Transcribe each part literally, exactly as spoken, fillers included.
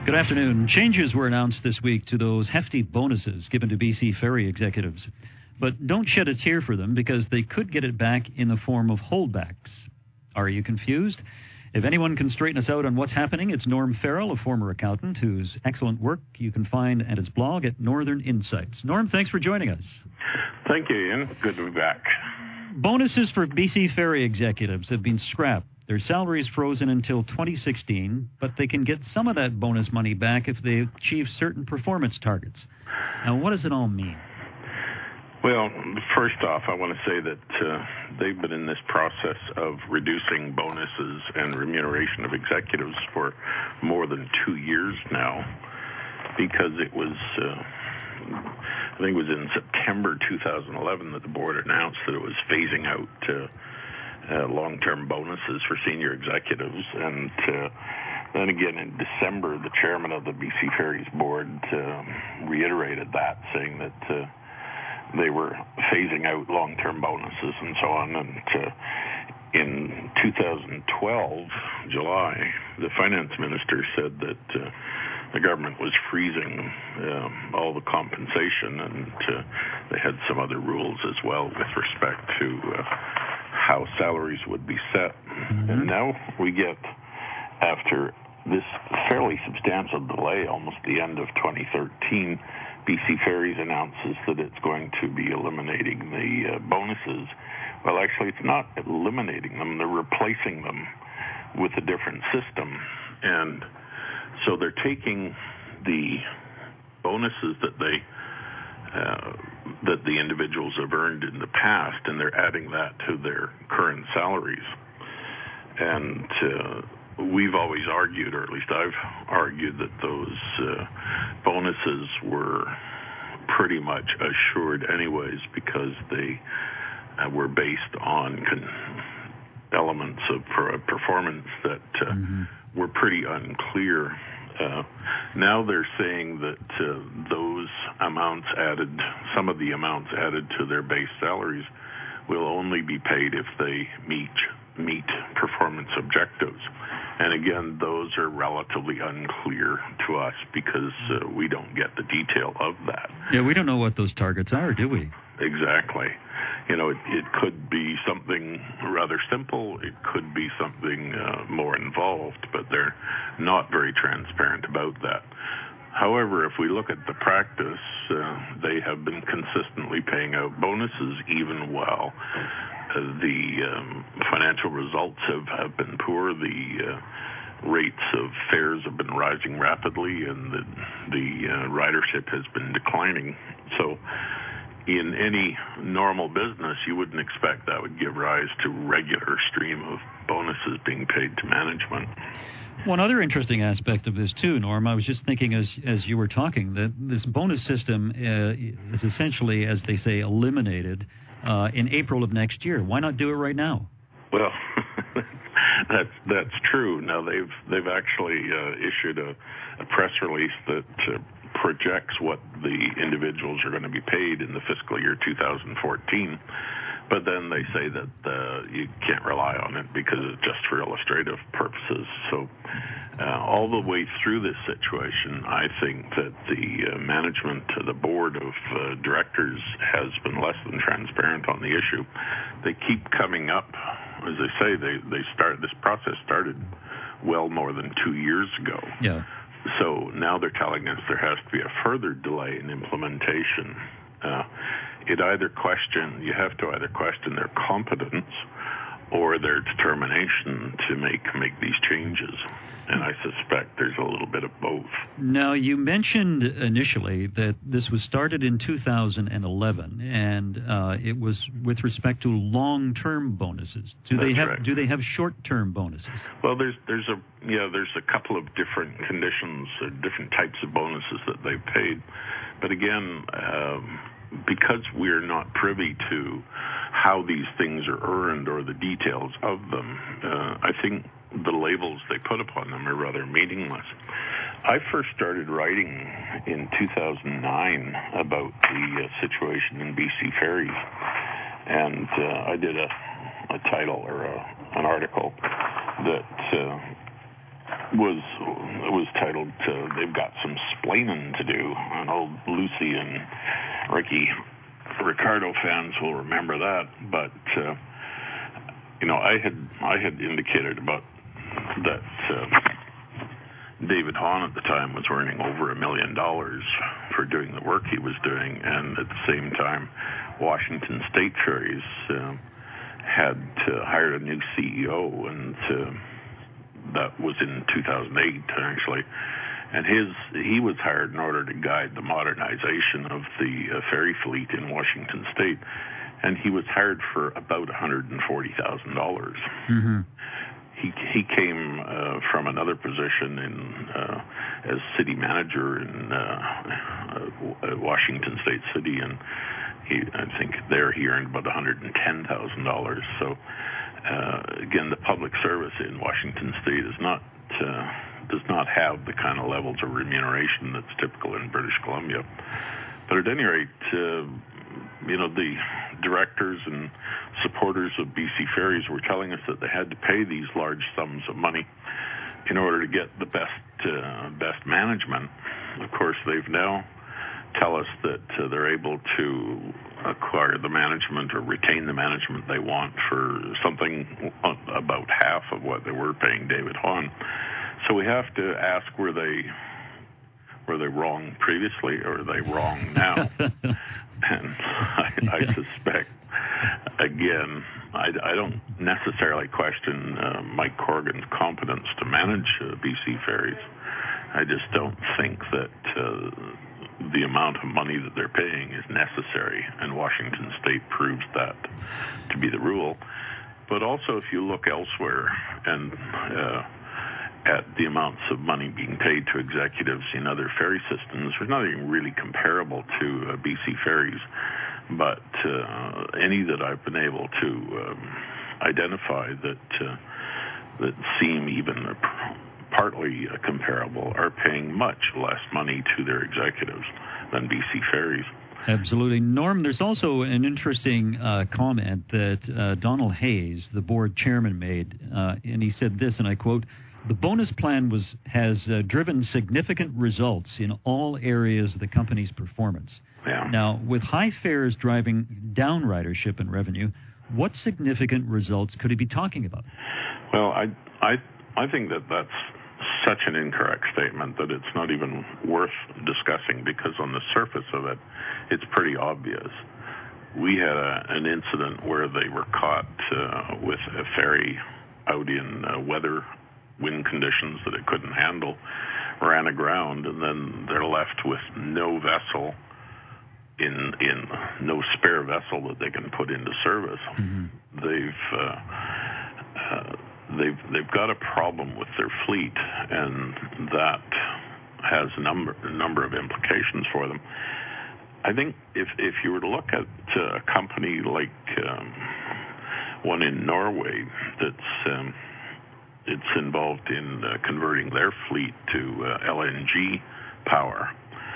Good afternoon. Changes were announced this week to those hefty bonuses given to B C ferry executives. But don't shed a tear for them because they could get it back in the form of holdbacks. Are you confused? If anyone can straighten us out on what's happening, it's Norm Farrell, a former accountant whose excellent work you can find at his blog at Northern Insights. Norm, thanks for joining us. Thank you, Ian. Good to be back. Bonuses for B C ferry executives have been scrapped. Their salaries frozen until twenty sixteen, but they can get some of that bonus money back if they achieve certain performance targets. Now, what does it all mean? Well, first off, I want to say that uh, they've been in this process of reducing bonuses and remuneration of executives for more than two years now, because it was, uh, I think it was in September two thousand eleven that the board announced that it was phasing out uh, uh, long-term bonuses for senior executives. And uh, then again in December, the chairman of the B C Ferries board uh, reiterated that, saying that uh, they were phasing out long-term bonuses and so on. And uh, in two thousand twelve, July, the finance minister said that uh, the government was freezing um, all the compensation, and uh, they had some other rules as well with respect to uh, how salaries would be set. Mm-hmm. And now we get, after this fairly substantial delay, almost the end of twenty thirteen, B C Ferries announces that it's going to be eliminating the uh, bonuses. Well, actually, it's not eliminating them. They're replacing them with a different system. And so they're taking the bonuses that they uh, that the individuals have earned in the past, and they're adding that to their current salaries. And uh, we've always argued, or at least I've argued, that those uh, bonuses were pretty much assured anyways, because they uh, were based on con- elements of per- performance that uh, mm-hmm. were pretty unclear. Uh, now they're saying that uh, those amounts added, some of the amounts added to their base salaries will only be paid if they meet meet performance objectives. And again, those are relatively unclear to us because uh, we don't get the detail of that. Yeah, we don't know what those targets are, do we? Exactly. You know, it, it could be something rather simple. It could be something uh, more involved, but they're not very transparent about that. However, if we look at the practice, uh, they have been consistently paying out bonuses even while uh, the um, financial results have, have been poor. The uh, rates of fares have been rising rapidly, and the, the uh, ridership has been declining. So in any normal business, you wouldn't expect that would give rise to regular stream of bonuses being paid to management. One other interesting aspect of this, too, Norm, I was just thinking as as you were talking, that this bonus system uh, is essentially, as they say, eliminated uh, in April of next year. Why not do it right now? Well, that's that's true. Now, they've they've actually uh, issued a, a press release that uh, projects what the individuals are going to be paid in the fiscal year two thousand fourteen. But then they say that uh, you can't rely on it because it's just for illustrative purposes. So uh, all the way through this situation, I think that the uh, management, uh, the board of uh, directors has been less than transparent on the issue. They keep coming up. As I say, they, they start, this process started well more than two years ago. Yeah. So now they're telling us there has to be a further delay in implementation. Uh, it either question, you have to either question their competence or their determination to make make these changes. And I suspect there's a little bit of both. Now, you mentioned initially that this was started in two thousand eleven, and uh, it was with respect to long-term bonuses. Do That's they have right. do they have short-term bonuses? Well, there's there's a yeah there's a couple of different conditions, or different types of bonuses that they've paid. But again, um, because we're not privy to how these things are earned or the details of them, uh, I think the labels they put upon them are rather meaningless. I first started writing in two thousand nine about the uh, situation in B C Ferries, and uh, I did a, a title or a, an article that uh, was was titled uh, "They've Got Some Splaining to Do," and old Lucy and Ricky Ricardo fans will remember that. But uh, you know, I had I had indicated about that uh, David Hahn at the time was earning over a million dollars for doing the work he was doing, and at the same time, Washington State Ferries uh, had uh, hired a new C E O, and uh, that was in two thousand eight, actually. And his he was hired in order to guide the modernization of the uh, ferry fleet in Washington State, and he was hired for about one hundred forty thousand dollars. Mm-hmm. He he came uh, from another position in uh, as city manager in uh, uh, Washington State City, and he I think there he earned about one hundred ten thousand dollars. So uh, again, the public service in Washington State is not. Uh, does not have the kind of levels of remuneration that's typical in British Columbia. But at any rate, uh, you know, the directors and supporters of B C Ferries were telling us that they had to pay these large sums of money in order to get the best uh, best management. Of course, they've now tell us that uh, they're able to acquire the management or retain the management they want for something about half of what they were paying David Hahn. So we have to ask, were they were they wrong previously, or are they wrong now? And I, I suspect, again, I, I don't necessarily question uh, Mike Corrigan's competence to manage uh, B C Ferries. I just don't think that uh, the amount of money that they're paying is necessary, and Washington State proves that to be the rule. But also, if you look elsewhere and uh, at the amounts of money being paid to executives in other ferry systems, there's nothing really comparable to uh, B C Ferries, but uh, any that I've been able to um, identify that uh, that seem even uh, partly uh, comparable are paying much less money to their executives than B C Ferries. Absolutely. Norm, there's also an interesting uh, comment that uh, Donald Hayes, the board chairman, made, uh, and he said this, and I quote, "The bonus plan was has uh, driven significant results in all areas of the company's performance." Yeah. Now, with high fares driving down ridership and revenue, what significant results could he be talking about? Well, I, I, I think that that's such an incorrect statement that it's not even worth discussing, because on the surface of it, it's pretty obvious. We had a, an incident where they were caught uh, with a ferry out in uh, weather wind conditions that it couldn't handle, ran aground, and then they're left with no vessel, in in no spare vessel that they can put into service. Mm-hmm. They've uh, uh, they've they've got a problem with their fleet, and that has a number a number of implications for them. I think if if you were to look at uh, a company like um, one in Norway that's um, it's involved in uh, converting their fleet to uh, L N G power,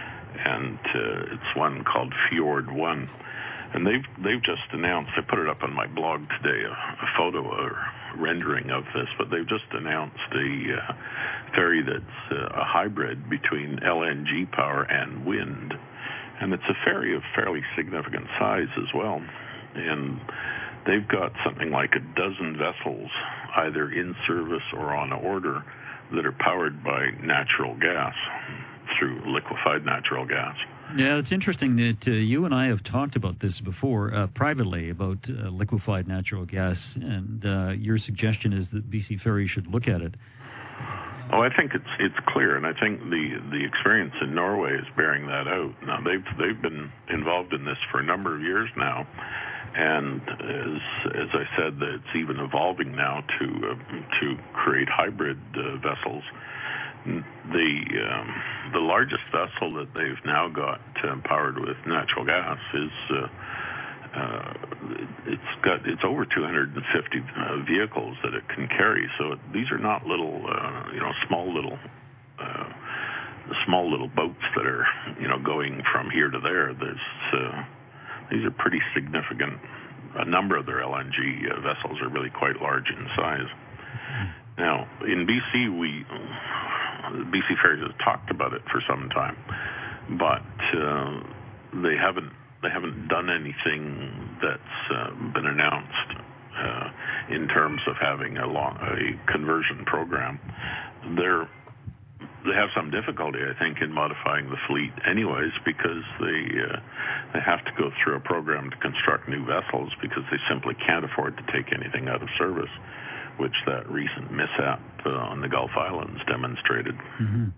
and uh, it's one called Fjord One, and they've they've just announced. I put it up on my blog today, a, a photo or rendering of this, but they've just announced a uh, ferry that's uh, a hybrid between L N G power and wind, and it's a ferry of fairly significant size as well, and they've got something like a dozen vessels either in service or on order that are powered by natural gas, through liquefied natural gas. Yeah, it's interesting that uh, you and I have talked about this before uh, privately, about uh, liquefied natural gas, and uh, your suggestion is that B C Ferry should look at it. Oh, I think it's it's clear, and I think the, the experience in Norway is bearing that out. Now, they've they've been involved in this for a number of years now, and as as I said, it's even evolving now to uh, to create hybrid uh, vessels. The um, the largest vessel that they've now got uh, powered with natural gas is uh, uh, it's got it's over two hundred fifty uh, vehicles that it can carry. So it, these are not little uh, you know small little uh, small little boats that are you know going from here to there. There's uh, these are pretty significant. A number of their L N G uh, vessels are really quite large in size. Now, in B C, we B C Ferries has talked about it for some time, but uh, they haven't they haven't done anything that's uh, been announced uh, in terms of having a long a conversion program. They're They have some difficulty, I think, in modifying the fleet anyways, because they uh, they have to go through a program to construct new vessels because they simply can't afford to take anything out of service, which that recent mishap uh, on the Gulf Islands demonstrated. Mm-hmm.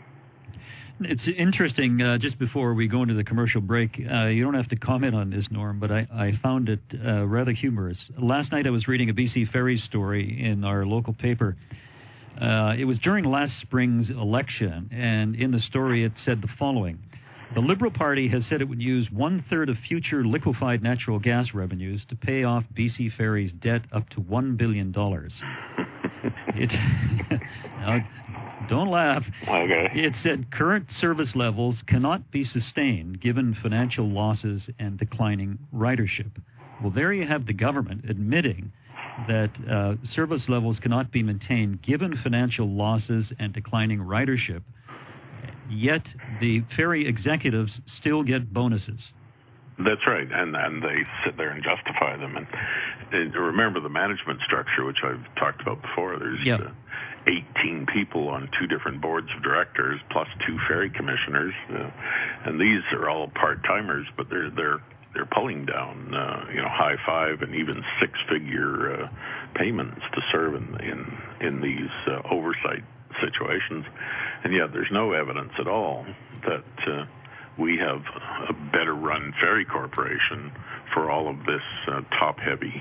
It's interesting, uh, just before we go into the commercial break, uh, you don't have to comment on this, Norm, but I, I found it uh, rather humorous. Last night I was reading a B C Ferries story in our local paper. Uh, it was during last spring's election, and in the story it said the following. The Liberal Party has said it would use one-third of future liquefied natural gas revenues to pay off B C Ferries' debt up to one billion dollars. It, now, don't laugh. Okay. It said current service levels cannot be sustained given financial losses and declining ridership. Well, there you have the government admitting that uh, service levels cannot be maintained given financial losses and declining ridership, yet the ferry executives still get bonuses. That's right, and and they sit there and justify them. And, and remember the management structure, which I've talked about before. There's yep. uh, eighteen people on two different boards of directors, plus two ferry commissioners, uh, and these are all part-timers, but they're they're they're pulling down, uh, you know, high five and even six-figure uh, payments to serve in in, in these uh, oversight situations, and yet there's no evidence at all that uh, we have a better-run ferry corporation for all of this uh, top-heavy,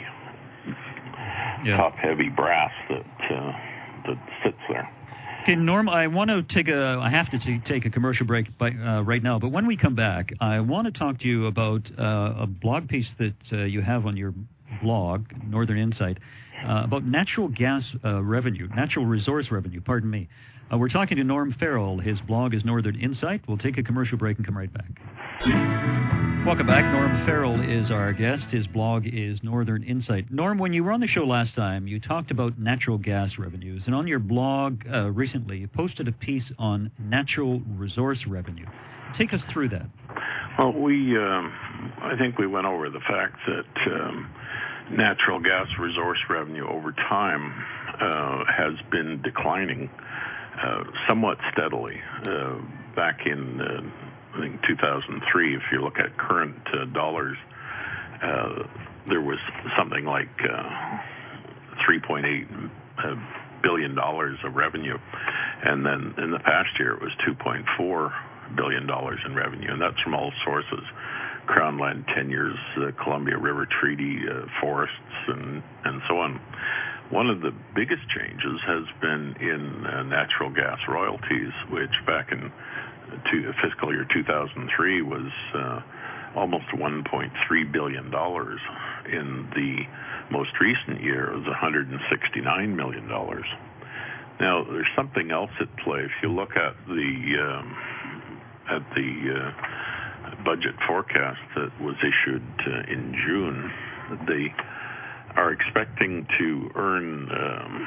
yeah. top-heavy brass that uh, that sits there. Okay, Norm, I want to take a, I have to t- take a commercial break by, uh, right now, but when we come back, I want to talk to you about uh, a blog piece that uh, you have on your blog, Northern Insight, uh, about natural gas uh, revenue, natural resource revenue, pardon me. Uh, we're talking to Norm Farrell. His blog is Northern Insight. We'll take a commercial break and come right back. Welcome back. Norm Farrell is our guest. His blog is Northern Insight. Norm, when you were on the show last time, you talked about natural gas revenues. And on your blog uh, recently, you posted a piece on natural resource revenue. Take us through that. Well, we, um, I think we went over the fact that um, natural gas resource revenue over time uh, has been declining uh, somewhat steadily. Uh, back in uh, I think two thousand three, if you look at current uh, dollars, uh, there was something like uh, three point eight uh, billion dollars of revenue, and then in the past year it was two point four billion dollars in revenue, and that's from all sources: Crown Land tenures, uh, Columbia River Treaty, uh, forests, and and so on. One of the biggest changes has been in uh, natural gas royalties, which back in to fiscal year two thousand three was uh, almost one point three billion dollars. In the most recent year, it was one hundred sixty-nine million dollars. Now, there's something else at play. If you look at the um, at the uh, budget forecast that was issued uh, in June, they are expecting to earn um,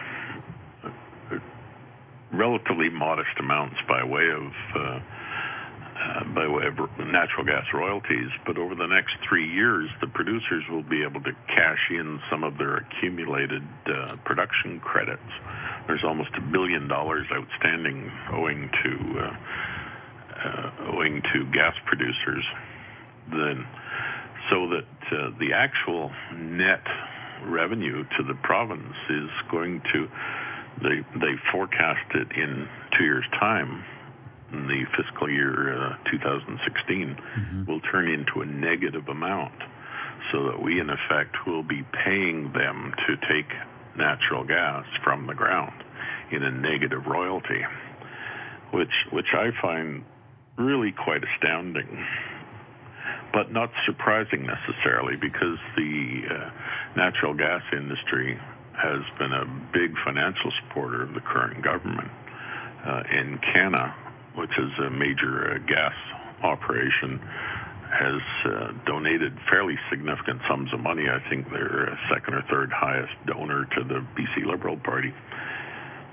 relatively modest amounts by way of uh, uh, by way of natural gas royalties, but over the next three years, the producers will be able to cash in some of their accumulated uh, production credits. There's almost a billion dollars outstanding owing to uh, uh, owing to gas producers. Then, so that uh, the actual net revenue to the province is going to, they they forecast it in two years' time, in the fiscal year uh, two thousand sixteen, mm-hmm. will turn into a negative amount, so that we in effect will be paying them to take natural gas from the ground in a negative royalty, which which I find really quite astounding, but not surprising necessarily, because the uh, natural gas industry has been a big financial supporter of the current government. Uh, Encana, which is a major uh, gas operation, has uh, donated fairly significant sums of money. I think they're a second or third highest donor to the B C Liberal Party.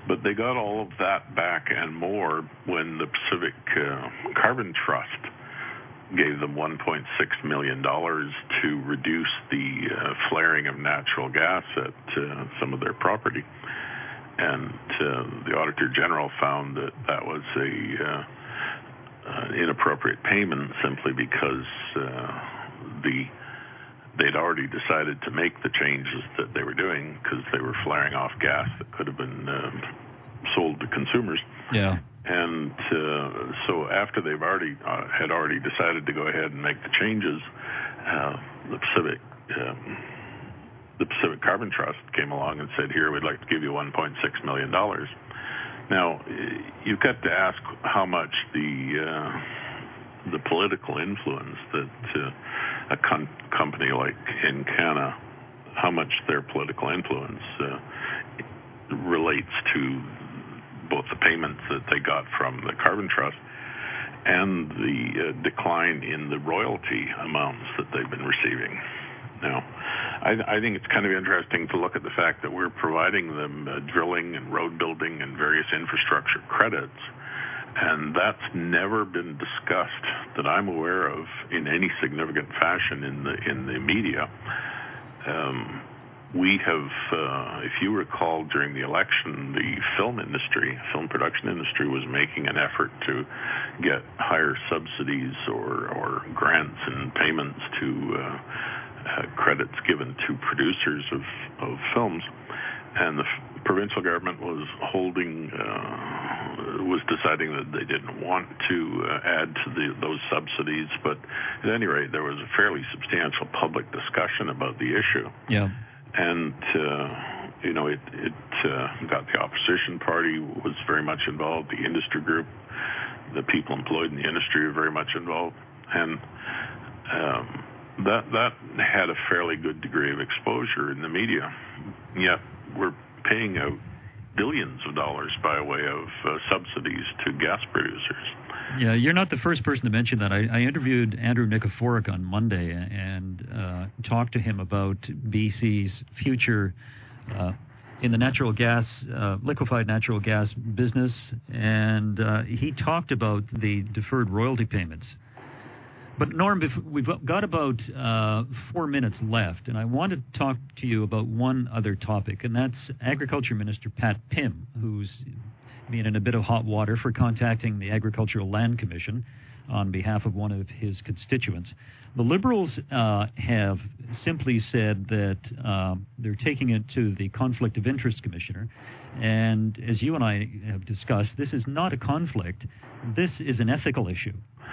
But they got all of that back and more when the Pacific uh, Carbon Trust gave them one point six million dollars to reduce the uh, flaring of natural gas at uh, some of their property. And uh, the Auditor General found that that was a uh, uh, inappropriate payment simply because uh, the they'd already decided to make the changes that they were doing because they were flaring off gas that could have been uh, sold to consumers. Yeah. And uh, so after they've already uh, had already decided to go ahead and make the changes, uh, the Pacific um, the Pacific Carbon Trust came along and said, "Here, we'd like to give you one point six million dollars." Now, you've got to ask how much the uh, the political influence that uh, a con- company like Encana, how much their political influence uh, relates to both the payments that they got from the Carbon Trust and the uh, decline in the royalty amounts that they've been receiving. Now, I, I think it's kind of interesting to look at the fact that we're providing them uh, drilling and road building and various infrastructure credits, and that's never been discussed that I'm aware of in any significant fashion in the in the media. Um, we have, uh, if you recall, during the election, the film industry, film production industry, was making an effort to get higher subsidies or, or grants and payments to uh, uh, credits given to producers of, of films. And the f- provincial government was holding, uh, was deciding that they didn't want to uh, add to the, those subsidies. But at any rate, there was a fairly substantial public discussion about the issue. Yeah. And, uh, you know, it, it uh, got the opposition party was very much involved, the industry group, the people employed in the industry are very much involved. And um, that that had a fairly good degree of exposure in the media. Yet we're paying out billions of dollars by way of uh, subsidies to gas producers. Yeah, you're not the first person to mention that. I, I interviewed Andrew Nikiforuk on Monday and uh, talked to him about B C's future uh, in the natural gas, uh, liquefied natural gas business, and uh, he talked about the deferred royalty payments. But Norm, we've got about uh, four minutes left, and I want to talk to you about one other topic, and that's Agriculture Minister Pat Pym, who's been in a bit of hot water for contacting the Agricultural Land Commission on behalf of one of his constituents. The Liberals uh, have simply said that uh, they're taking it to the Conflict of Interest Commissioner, and as you and I have discussed, this is not a conflict. This is an ethical issue.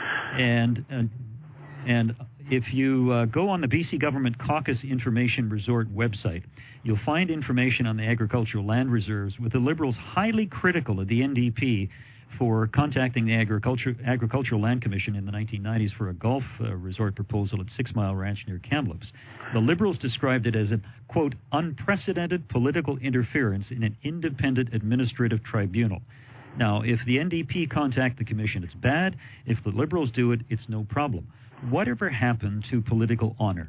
And uh, and if you uh, go on the B C Government Caucus Information Resort website, you'll find information on the agricultural land reserves, with the Liberals highly critical of the N D P for contacting the Agriculture, Agricultural Land Commission in the nineteen nineties for a golf uh, resort proposal at Six Mile Ranch near Kamloops. The Liberals described it as a, quote, unprecedented political interference in an independent administrative tribunal. Now, if the N D P contact the commission, it's bad. If the Liberals do it, it's no problem. Whatever happened to political honor?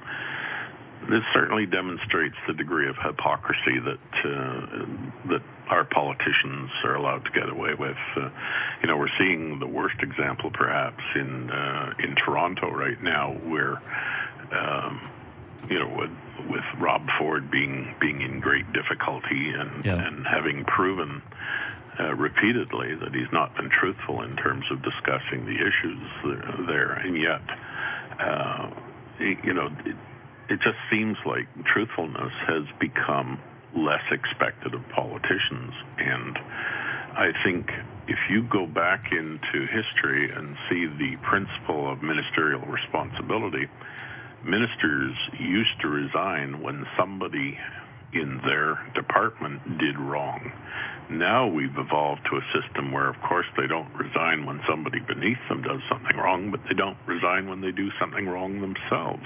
This certainly demonstrates the degree of hypocrisy that uh, that our politicians are allowed to get away with. Uh, you know, we're seeing the worst example, perhaps, in uh, in Toronto right now, where um, you know, with, with Rob Ford being being in great difficulty and yeah. and having proven Uh, repeatedly that he's not been truthful in terms of discussing the issues there, and yet, uh, you know, it, it just seems like truthfulness has become less expected of politicians. And I think if you go back into history and see the principle of ministerial responsibility, ministers used to resign when somebody in their department did wrong. Now we've evolved to a system where, of course, they don't resign when somebody beneath them does something wrong, but they don't resign when they do something wrong themselves.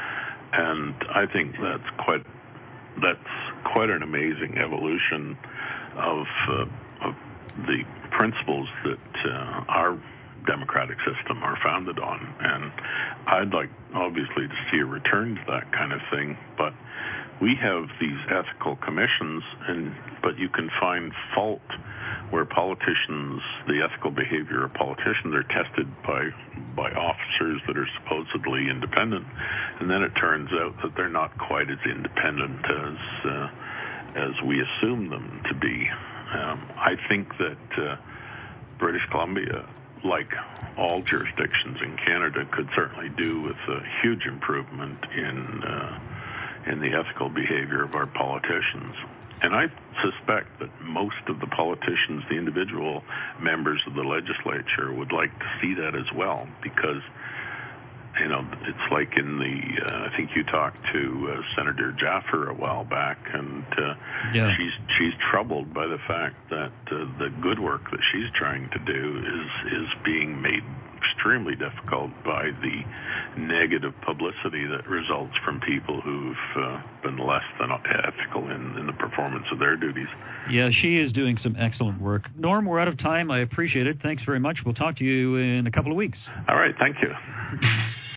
And I think that's quite that's quite an amazing evolution of uh, of the principles that uh, our democratic system are founded on. And I'd like, obviously, to see a return to that kind of thing, but we have these ethical commissions, and but you can find fault where politicians, the ethical behavior of politicians, are tested by by officers that are supposedly independent, and then it turns out that they're not quite as independent as uh, as we assume them to be. Um, I think that uh, British Columbia, like all jurisdictions in Canada, could certainly do with a huge improvement in uh, in the ethical behavior of our politicians. And I suspect that most of the politicians, the individual members of the legislature, would like to see that as well, because, you know, it's like in the, uh, I think you talked to uh, Senator Jaffer a while back, and uh, yeah. she's she's troubled by the fact that uh, the good work that she's trying to do is is being made extremely difficult by the negative publicity that results from people who've uh, been less than ethical in, in the performance of their duties. Yeah, she is doing some excellent work. Norm, we're out of time. I appreciate it. Thanks very much. We'll talk to you in a couple of weeks. All right. Thank you.